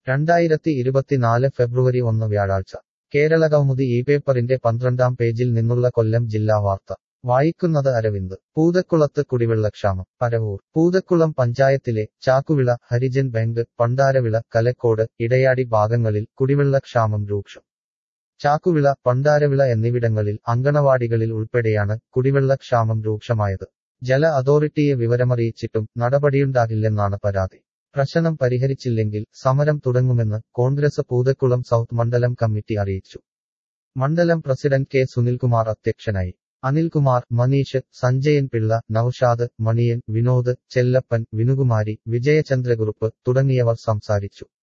2024 ഫെബ്രുവരി 1 വ്യാഴാഴ്ച കേരളകൗമുദി ഈ പേപ്പറിന്റെ 12-ാം പേജിൽ നിന്നുള്ള കൊല്ലം ജില്ലാ വാർത്ത വായിക്കുന്നത് അരവിന്ദ്. പൂതക്കുളത്ത് കുടിവെള്ളക്ഷാമം. പരവൂർ. പൂതക്കുളം പഞ്ചായത്തിലെ ചാക്കുവിള, ഹരിജൻ ബാങ്ക്, പണ്ടാരവിള, കലക്കോട്, ഇടയാടി ഭാഗങ്ങളിൽ കുടിവെള്ളക്ഷാമം രൂക്ഷം. ചാക്കുവിള, പണ്ടാരവിള എന്നിവിടങ്ങളിൽ അങ്കണവാടികളിൽ ഉൾപ്പെടെയാണ് കുടിവെള്ളക്ഷാമം രൂക്ഷമായത്. ജല അതോറിറ്റിയെ വിവരമറിയിച്ചിട്ടും നടപടിയുണ്ടാകില്ലെന്നാണ് പരാതി. പ്രശ്നം പരിഹരിച്ചില്ലെങ്കിൽ സമരം തുടങ്ങുമെന്ന് കോൺഗ്രസ് പൂതക്കുളം സൗത്ത് മണ്ഡലം കമ്മിറ്റി അറിയിച്ചു. മണ്ഡലം പ്രസിഡന്റ് കെ സുനിൽകുമാർ അധ്യക്ഷനായി. അനിൽകുമാർ, മനീഷ്, സഞ്ജയൻ പിള്ള, നൌഷാദ്, മണിയൻ, വിനോദ്, ചെല്ലപ്പൻ, വിനുകുമാരി, വിജയചന്ദ്രകുറുപ്പ് തുടങ്ങിയവർ സംസാരിച്ചു.